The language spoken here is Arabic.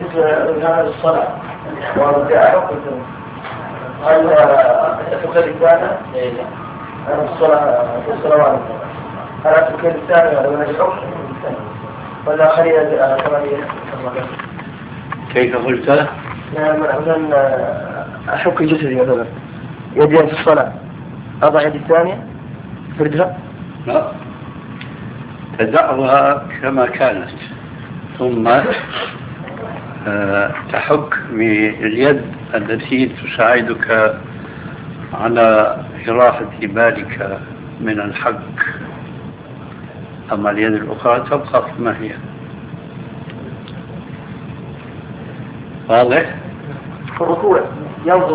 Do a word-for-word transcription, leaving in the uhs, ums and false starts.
قلت هذا الصلاة وارجع هل تكلم ثانية؟ الصلاة الصلوات هل تكلم ثانية ولا الحكم ولا خليها كما هي؟ كيف قلت؟ مثلا أحك جسدي مثلا يدي في الصلاة أضع يدي الثانية فردها؟ لا، تدعها كما كانت ثم تحك باليد التي تساعدك على إراحة بالك من الحك، أما اليد الأخرى تبقى كما هي. واضح؟ في الركوع ينظر